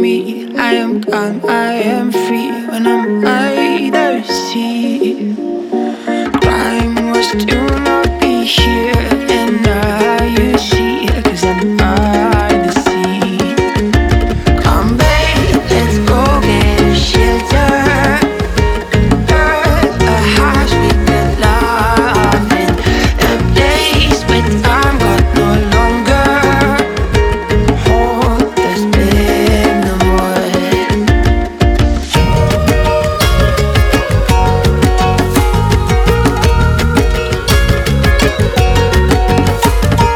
me. I am calm, I am free when I'm by the sea.